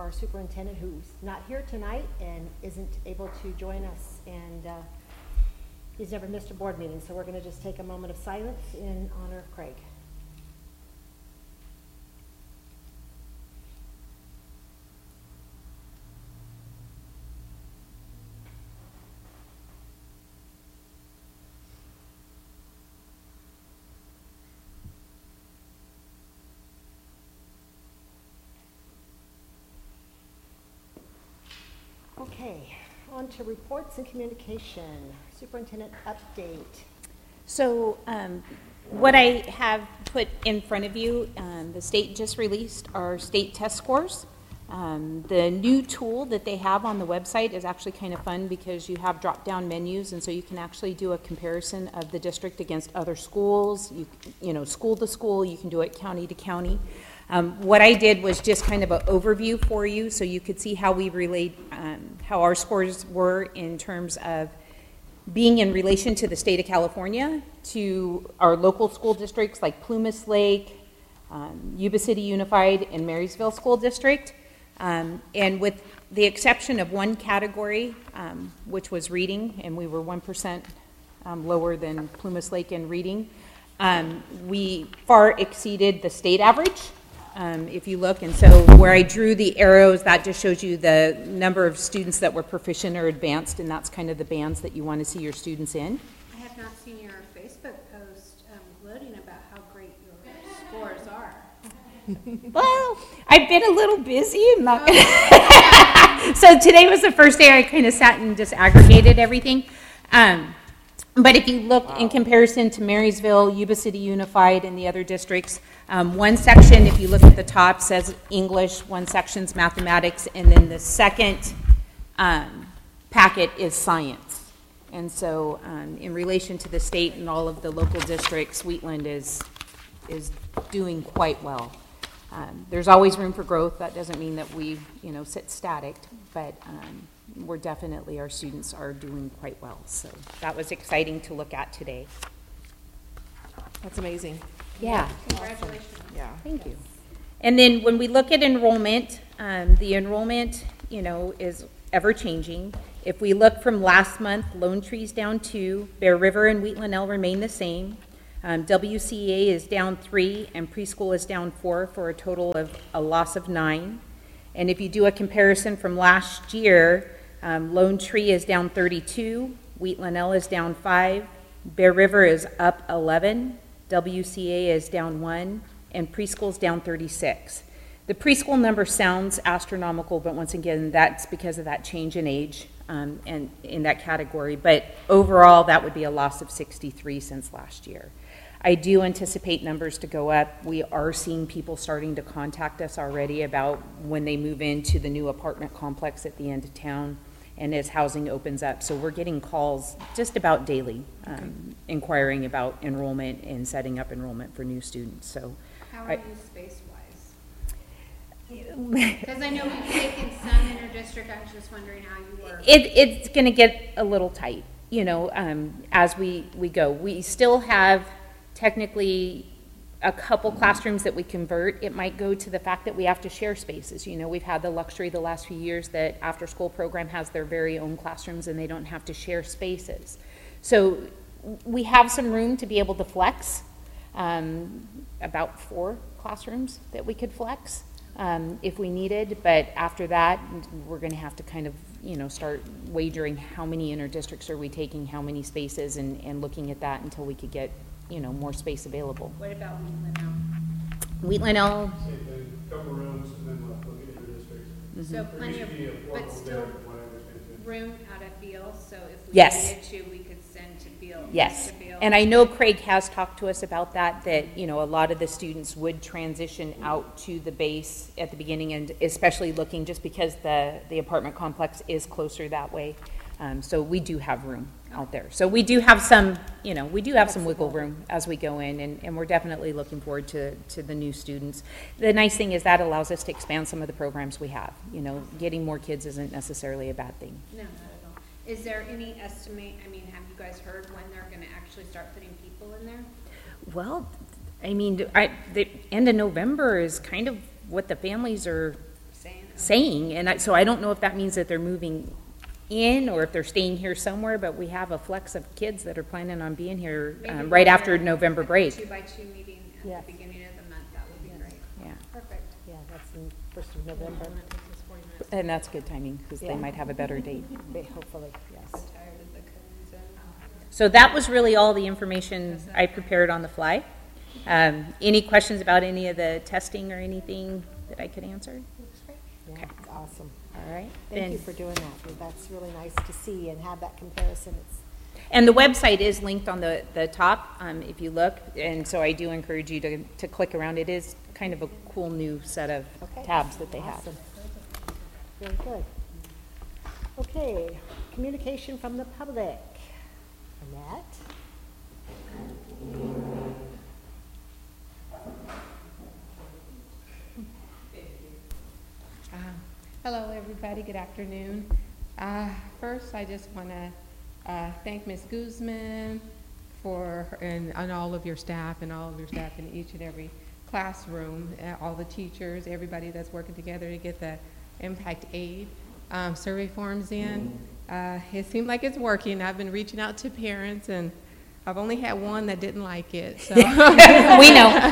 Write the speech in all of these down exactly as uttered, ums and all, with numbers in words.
our superintendent, who's not here tonight and isn't able to join us, and uh, he's never missed a board meeting, so we're going to just take a moment of silence in honor of Craig. Okay, on to reports and communication. Superintendent update. So um, what I have put in front of you, um, the state just released our state test scores. Um, the new tool that they have on the website is actually kind of fun because you have drop-down menus, and so you can actually do a comparison of the district against other schools. You, you know, school to school, you can do it county to county. Um, what I did was just kind of an overview for you so you could see how we relate, um, how our scores were in terms of being in relation to the state of California, to our local school districts like Plumas Lake, um, Yuba City Unified, and Marysville School District. Um, and with the exception of one category, um, which was reading, and we were one percent um, lower than Plumas Lake in reading, um, we far exceeded the state average. Um, if you look, and so where I drew the arrows, that just shows you the number of students that were proficient or advanced, and that's kind of the bands that you want to see your students in. I have not seen your Facebook post um, gloating about how great your scores are. Well, I've been a little busy. I'm not gonna so today was the first day I kind of sat and just aggregated everything. Um, But if you look wow. in comparison to Marysville, Yuba City Unified, and the other districts, um, one section, if you look at the top, says English, one section's mathematics, and then the second um, packet is science. And so um, in relation to the state and all of the local districts, Wheatland is, is doing quite well. Um, there's always room for growth. That doesn't mean that we, you know, sit static, but um, we're definitely, our students are doing quite well. So that was exciting to look at today. That's amazing. Yeah. Congratulations. Awesome. Yeah. Thank you. And then when we look at enrollment, um, the enrollment, you know, is ever changing. If we look from last month, Lone Tree's down two, Bear River and Wheatland L remain the same. Um, W C A is down three, and preschool is down four, for a total of a loss of nine. And if you do a comparison from last year, um, Lone Tree is down thirty-two, Wheatland L is down five, Bear River is up eleven, W C A is down one, and preschool is down thirty-six. The preschool number sounds astronomical, but once again, that's because of that change in age um, and in that category. But overall, that would be a loss of sixty-three since last year. I do anticipate numbers to go up. We are seeing people starting to contact us already about when they move into the new apartment complex at the end of town and as housing opens up. So we're getting calls just about daily um, inquiring about enrollment and setting up enrollment for new students. So, how are I, you space-wise? Because I know we've taken some inter-district. I was just wondering how you were. It, it's going to get a little tight, you know, um, as we, we go. We still have technically a couple classrooms that we convert. It might go to the fact that we have to share spaces. You know, we've had the luxury the last few years that after school program has their very own classrooms and they don't have to share spaces. So we have some room to be able to flex, um, about four classrooms that we could flex um, if we needed, but after that we're going to have to kind of, you know, start wagering how many inter-districts are we taking, how many spaces, and, and looking at that until we could get, you know, more space available. What about Wheatland L? Wheatland L. Same thing, couple rooms and then left looking at the districts. Mm-hmm. So plenty of, but still room out of Beal, so if we yes. needed to, we could send to Beal. Yes, to Beal. And I know Craig has talked to us about that, that, you know, a lot of the students would transition out to the base at the beginning, and especially looking just because the, the apartment complex is closer that way. Um, so we do have room out there. So we do have some, you know, we do have some wiggle room as we go in, and, and we're definitely looking forward to, to the new students. The nice thing is that allows us to expand some of the programs we have. You know, getting more kids isn't necessarily a bad thing. No, not at all. Is there any estimate, I mean, have you guys heard when they're going to actually start putting people in there? Well, I mean, I, the end of November is kind of what the families are saying. saying, and I, so I don't know if that means that they're moving in or if they're staying here somewhere, but we have a flex of kids that are planning on being here Maybe um, right we'll after do November a break. Two by two meeting Yes. at the beginning of the month, that would be great. Yeah, Perfect. Yeah, that's in first of November, and that's good timing because Yeah. they might have a better date. May- hopefully, yes. Tired of the cones and. So that was really all the information I prepared on the fly. Um, any questions about any of the testing or anything that I could answer? Yeah, Okay. it's awesome. All right. Thank you Then- for doing that. That's really nice to see and have that comparison. It's, And the website is linked on the, the top, um, if you look, and so I do encourage you to, to click around. It is kind of a cool new set of okay. tabs that they have. Awesome. Very good. Okay, communication from the public. Annette? Uh, Hello, everybody. Good afternoon. Uh, First, I just want to uh, thank Miz Guzman for, her- and, and all of your staff, and all of your staff in each and every classroom, uh, all the teachers, everybody that's working together to get the impact aid um, survey forms in. Uh, It seemed like it's working. I've been reaching out to parents, and I've only had one that didn't like it, so. We know.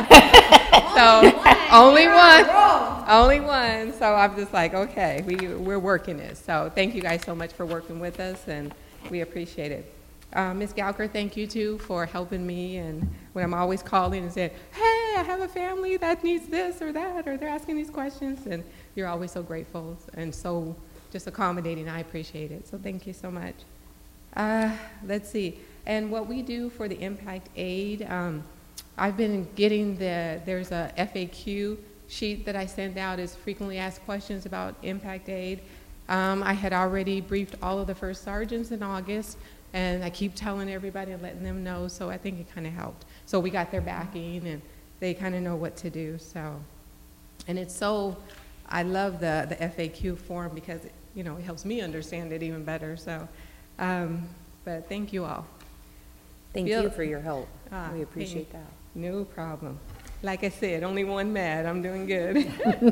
So, only one, only one, so I'm just like, okay, we, we're working it. So, thank you guys so much for working with us, and we appreciate it. Uh, Miz Gowker, thank you too for helping me, and when I'm always calling and saying, hey, I have a family that needs this or that, or they're asking these questions, and you're always so grateful and so just accommodating. I appreciate it, so thank you so much. Uh, let's see, and what we do for the impact aid, um, I've been getting the, there's a F A Q sheet that I send out as frequently asked questions about impact aid. Um, I had already briefed all of the first sergeants in August, and I keep telling everybody and letting them know, so I think it kind of helped. So we got their backing, and they kind of know what to do, so. And it's so, I love the, the F A Q form because, it, you know, it helps me understand it even better, so. Um, but thank you all. Thank Bill- you for your help. Ah, We appreciate that. No problem. Like I said, only one mad. I'm doing good.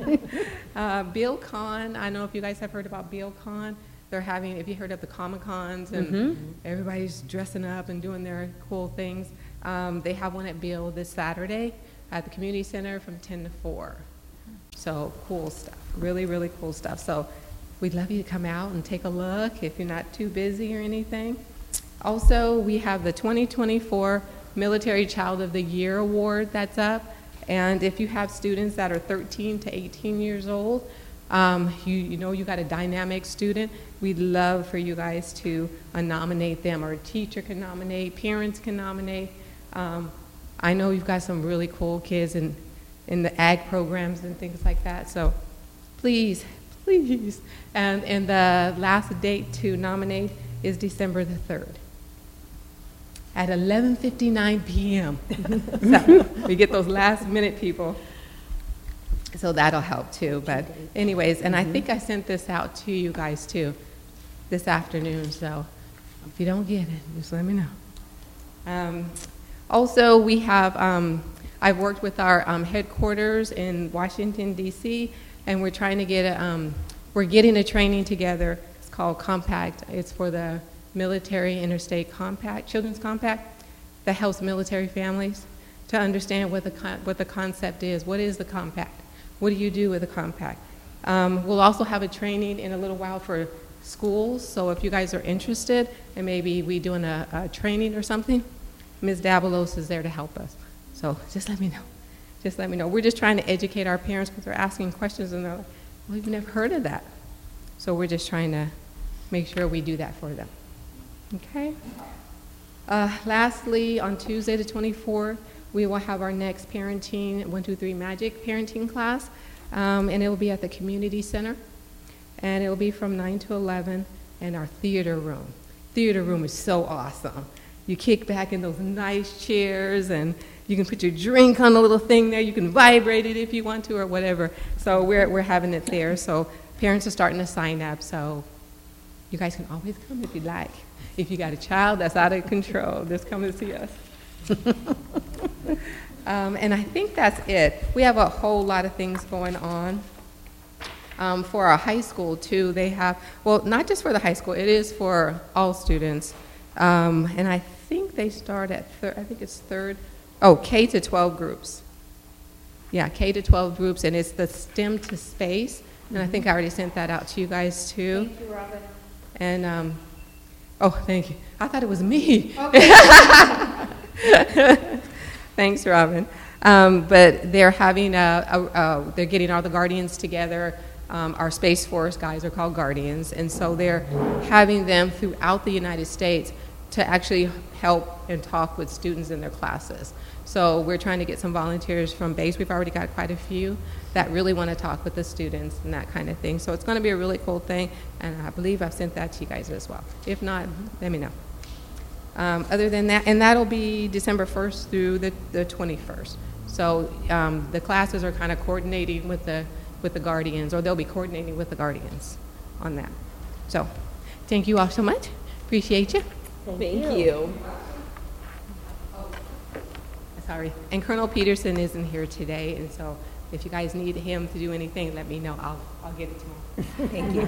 uh, Bill Con, I don't know if you guys have heard about Bill Con. They're having, if you heard of the Comic Cons and Mhm. everybody's dressing up and doing their cool things. Um, they have one at Bill this Saturday at the community center from ten to four. So cool stuff, really, really cool stuff. So we'd love you to come out and take a look if you're not too busy or anything. Also, we have the twenty twenty-four Military Child of the Year Award that's up. And if you have students that are thirteen to eighteen years old, um, you, you know you got a dynamic student, we'd love for you guys to uh, nominate them, or a teacher can nominate, parents can nominate. Um, I know you've got some really cool kids in, in the ag programs and things like that, so please, please. And, and the last date to nominate is December the third at eleven fifty-nine p m So we get those last minute people. So that'll help too. But anyways, and I think I sent this out to you guys too this afternoon. So if you don't get it, just let me know. Um, also, we have, um, I've worked with our um, headquarters in Washington, D C, and we're trying to get a, um, we're getting a training together. It's called Compact. It's for the Military Interstate Compact, Children's Compact, that helps military families to understand what the, con what the concept is. What is the compact? What do you do with a compact? Um, we'll also have a training in a little while for schools, so if you guys are interested, and maybe we doing a, a training or something, Miz Davalos is there to help us. So just let me know. Just let me know. We're just trying to educate our parents because they're asking questions and they're like, well, we've never heard of that. So we're just trying to make sure we do that for them. Okay. Uh, lastly, on Tuesday the twenty-fourth, we will have our next parenting, one two three Magic parenting class, um, and it will be at the community center, and it will be from nine to eleven in our theater room. Theater room is so awesome. You kick back in those nice chairs, and you can put your drink on the little thing there. You can vibrate it if you want to or whatever. So we're, we're having it there. So parents are starting to sign up, so you guys can always come if you'd like. If you got a child that's out of control, just come and see us. um, and I think that's it. We have a whole lot of things going on. Um, for our high school, too, they have, well, not just for the high school, it is for all students. Um, and I think they start at, thir- I think it's third, oh, K to twelve groups. Yeah, K to twelve groups, and it's the STEM to Space. And I think I already sent that out to you guys, too. Thank you, Robin. And, um, oh, thank you. I thought it was me. Thanks, Robin. Um, but they're having a, a, a, they're getting all the Guardians together. Um, our Space Force guys are called Guardians, and so they're having them throughout the United States to actually help and talk with students in their classes. So we're trying to get some volunteers from base. We've already got quite a few that really want to talk with the students and that kind of thing. So it's going to be a really cool thing, and I believe I've sent that to you guys as well. If not, let me know. Um, other than that, and that'll be December first through the, the twenty-first. So um, the classes are kind of coordinating with the with the Guardians, or they'll be coordinating with the Guardians on that. So thank you all so much. Appreciate you. Thank Thank you. you. Sorry. And Colonel Peterson isn't here today, and so if you guys need him to do anything, let me know. I'll, I'll get it to him. Thank you.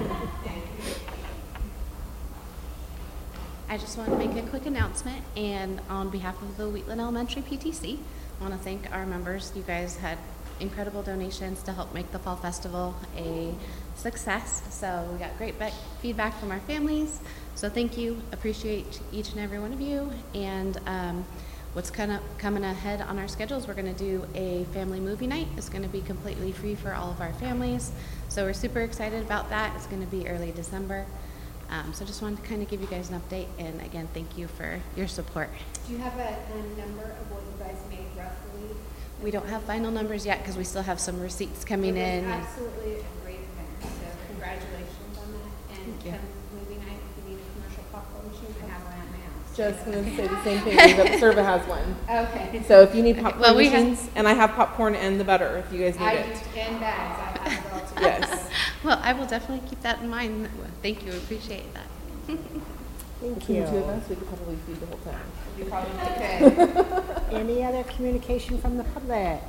I just want to make a quick announcement, and on behalf of the Wheatland Elementary P T C, I want to thank our members. You guys had incredible donations to help make the Fall Festival a success. So we got great be- feedback from our families. So thank you. Appreciate each and every one of you. And um, what's kind of coming ahead on our schedules, we're going to do a family movie night. It's going to be completely free for all of our families. So we're super excited about that. It's going to be early December. Um, so just wanted to kind of give you guys an update, and again, thank you for your support. Do you have a, a number of what you guys made roughly? We don't have final numbers yet because we still have some receipts coming It was in. and- absolutely a great event, so congratulations on that. And Thank you. come movie night, if you need a commercial popcorn machine, I have one at my house. Just going to say the same thing, but Serva has one. Okay. So if you need popcorn Well, we have- machines, and I have popcorn and the butter if you guys need I it. do ten bags, I have it all together. Yes. Well, I will definitely keep that in mind. Thank you, appreciate that. Thank Between you. the two of us, we could probably feed the whole time. You probably could. Any other communication from the public?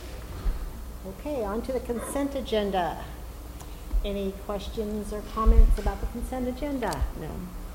Okay, on to the consent agenda. Any questions or comments about the consent agenda? No.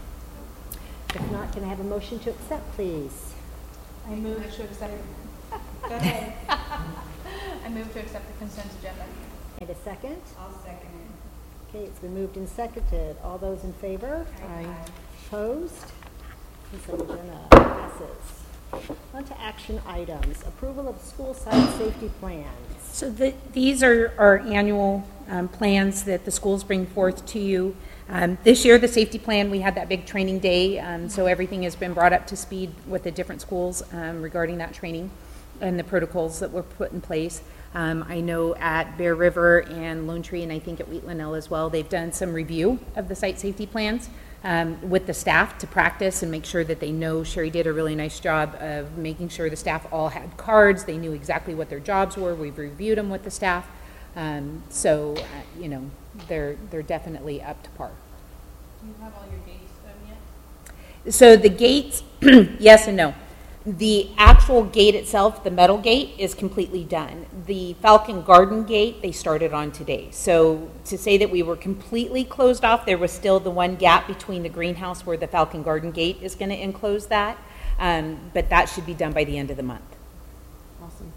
If not, can I have a motion to accept, please? I move to accept. Go ahead. I move to accept the consent agenda. And a second? I'll second it. Okay, it's been moved and seconded. All those in favor? Aye. Opposed? Consent agenda passes. On to action items. Approval of school site safety plans. So the, these are our annual um, plans that the schools bring forth to you. Um, this year, the safety plan, we had that big training day, um, so everything has been brought up to speed with the different schools um, regarding that training and the protocols that were put in place. Um, I know at Bear River and Lone Tree, and I think at Wheatland as well, they've done some review of the site safety plans um, with the staff to practice and make sure that they know. Sherry did a really nice job of making sure the staff all had cards. They knew exactly what their jobs were. We've reviewed them with the staff. Um, so, uh, you know, they're, they're definitely up to par. Do you have all your dates done yet? So the gates, yes and no. The actual gate itself, the metal gate, is completely done. The Falcon Garden gate, they started on today. So to say that we were completely closed off, there was still the one gap between the greenhouse where the Falcon Garden gate is going to enclose that. Um, but that should be done by the end of the month. Awesome.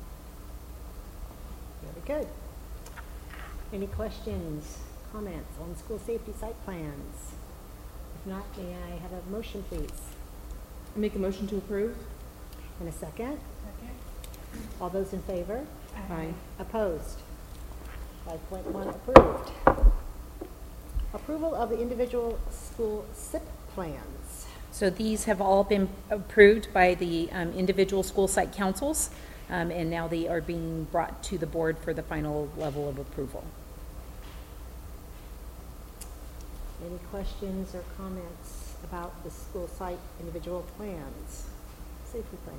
Very good. Any questions, comments on school safety site plans? If not, may I have a motion, please? Make a motion to approve? And a second? Second. All those in favor? Aye. Opposed? five point one approved. Approval of the individual school S I P plans. So these have all been approved by the um, individual school site councils, um, and now they are being brought to the board for the final level of approval. Any questions or comments about the school site individual plans, safety plans?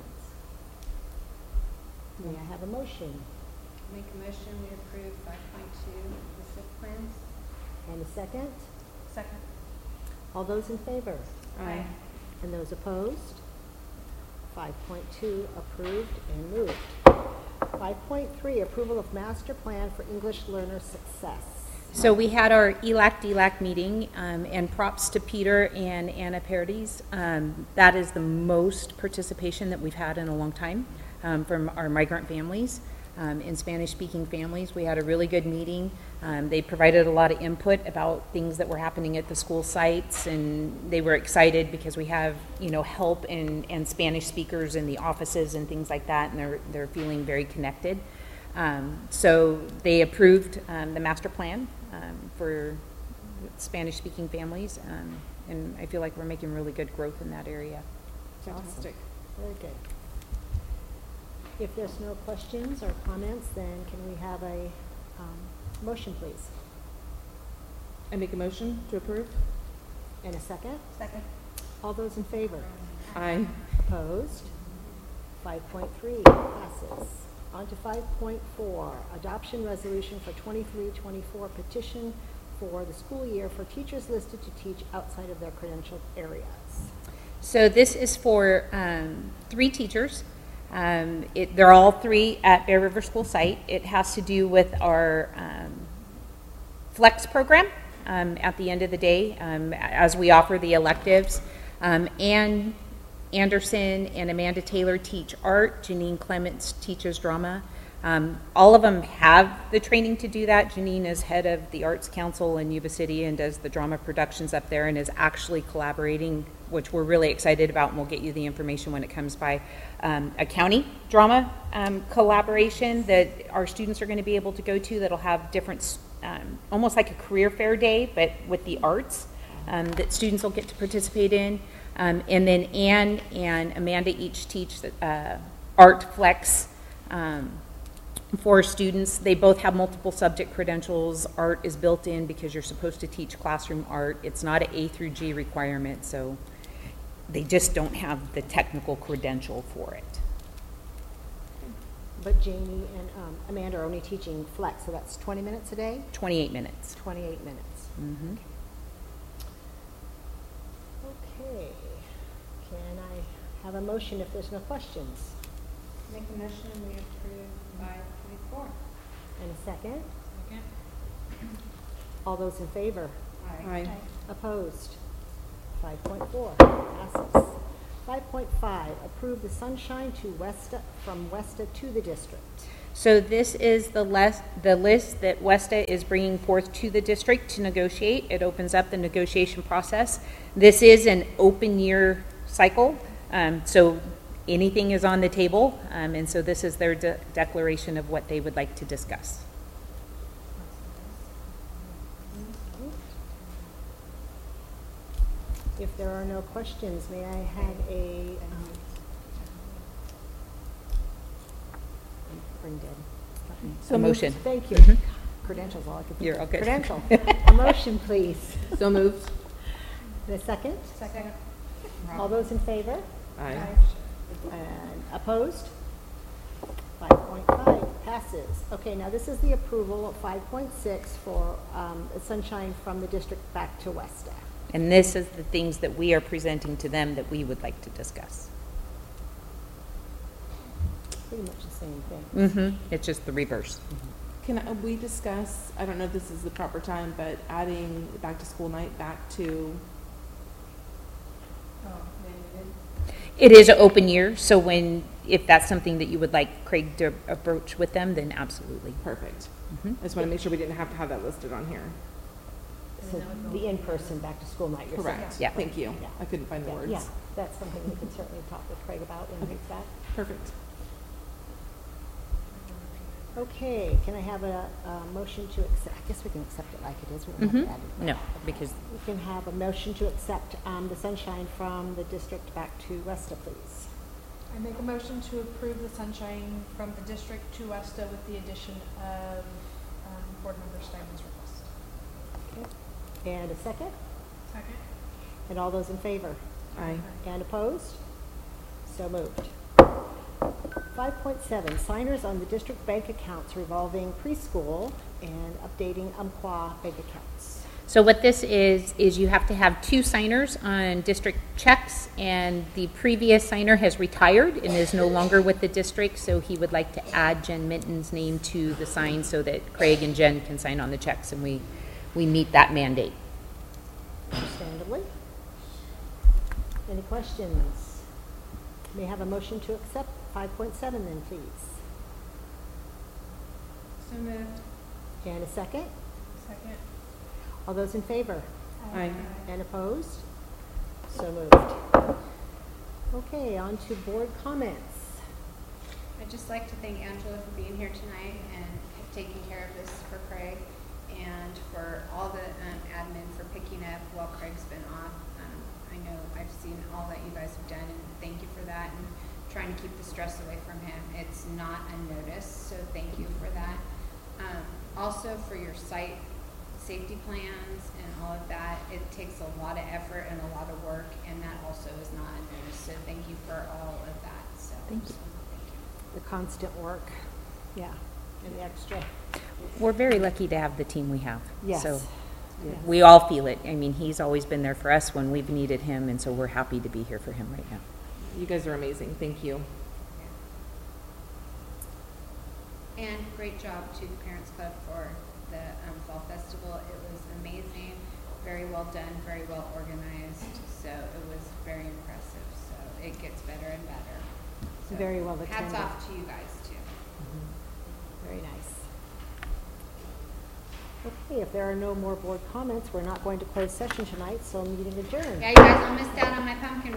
May I have a motion Make a motion, we approve five point two, the S I P plans. and a second? Second. All those in favor? Aye. And those opposed? five point two approved and moved. five point three, approval of master plan for English learner success. So we had our E L A C D L A C meeting, um, and props to Peter and Anna Paradis. Um, that is the most participation that we've had in a long time um, from our migrant families. Um, in Spanish-speaking families, we had a really good meeting. Um, they provided a lot of input about things that were happening at the school sites, and they were excited because we have, you know, help and, and Spanish speakers in the offices and things like that, and they're, they're feeling very connected. Um, so they approved um, the master plan um, for Spanish-speaking families, um, and I feel like we're making really good growth in that area. Fantastic. Very good. If there's no questions or comments, then can we have a um, motion, please? I make a motion to approve? And a second? Second. All those in favor? Aye. Opposed? five point three passes. On to five point four, adoption resolution for twenty-three twenty-four petition for the school year for teachers listed to teach outside of their credentialed areas. So this is for um, three teachers. Um, it, they're all three at Bear River School site. It has to do with our um, flex program um, at the end of the day um, as we offer the electives. Um, Ann Anderson and Amanda Taylor teach art. Janine Clements teaches drama. Um, all of them have the training to do that. Janine is head of the Arts Council in Yuba City and does the drama productions up there and is actually collaborating, which we're really excited about, and we'll get you the information when it comes by, um, a county drama um, collaboration that our students are going to be able to go to that'll have different, um, almost like a career fair day, but with the arts um, that students will get to participate in. Um, and then Anne and Amanda each teach the, uh, Art Flex um, for students. They both have multiple subject credentials. Art is built in because you're supposed to teach classroom art. It's not an A through G requirement, so they just don't have the technical credential for it. But Jamie and um, Amanda are only teaching flex, so that's twenty minutes a day? twenty-eight minutes. twenty-eight minutes. Mm-hmm. Okay. Can I have a motion if there's no questions? Make a motion and we approve five twenty-four. And a second? Second. All those in favor? Aye. Opposed? five point four passes. five point five, approve the Sunshine to Westa, from Westa to the district. So this is the, les- the list that Westa is bringing forth to the district to negotiate. It opens up the negotiation process. This is an open year cycle, um, so anything is on the table, um, and so this is their de- declaration of what they would like to discuss. If there are no questions, may I have a, um, brain dead. So a motion. Thank you. Mhm. Credentials, all I could think You're of. okay. Credential. A motion, please. So moved? And a second? Second. All those in favor? Aye. And opposed? five point five passes. Okay, now this is the approval of five point six for um, Sunshine from the district back to Westa. And this is the things that we are presenting to them that we would like to discuss. Pretty much the same thing. Mm-hmm. It's just the reverse. Can uh, we discuss, I don't know if this is the proper time, but adding back to school night back to, It is an open year, so when, if that's something that you would like Craig to approach with them, then absolutely. perfect. Mhm. I just want to make sure we didn't have to have that listed on here. So the in-person back to school night, you're saying? Correct. Yeah. Thank you. Yeah. I couldn't find the Yeah, words. yeah, that's something we can certainly talk with Craig about when he's back. Perfect. Okay, can I have a, a motion to accept, I guess we can accept it like it is, we don't have Mhm. to add it. No, because We can have a motion to accept um, the Sunshine from the district back to Westa, please. I make a motion to approve the Sunshine from the district to Westa with the addition of um, board member Steinman's request. Okay. And a second? Second. And all those in favor? Aye. And opposed? So moved. five point seven, signers on the district bank accounts revolving preschool and updating Umpqua bank accounts. So what this is, is you have to have two signers on district checks, and the previous signer has retired and is no longer with the district, so he would like to add Jen Minton's name to the sign so that Craig and Jen can sign on the checks, and we we meet that mandate. Understandably. Any questions? May I have a motion to accept five point seven then, please? So moved. And a second? Second. All those in favor? Aye. And opposed? So moved. Okay, on to board comments. I'd just like to thank Angela for being here tonight and taking care of this for Craig, and for all the um, admin for picking up while Craig's been off. Um, I know I've seen all that you guys have done, and thank you for that, and trying to keep the stress away from him. It's not unnoticed, so thank you for that. Um, also for your site safety plans and all of that, it takes a lot of effort and a lot of work, and that also is not unnoticed, so thank you for all of that. So Thank you. so thank you. The constant work, yeah, and the extra. We're very lucky to have the team we have. Yes. So Yes. we all feel it. I mean, he's always been there for us when we've needed him, and so we're happy to be here for him right now. You guys are amazing. Thank you. And great job to the Parents Club for the um, Fall Festival. It was amazing, very well done, very well organized. So it was very impressive. So it gets better and better. So Very well hats attended. off to you guys too. Very nice. Okay, if there are no more board comments, we're not going to close session tonight, so meeting adjourned. Yeah, you guys all missed out on my pumpkin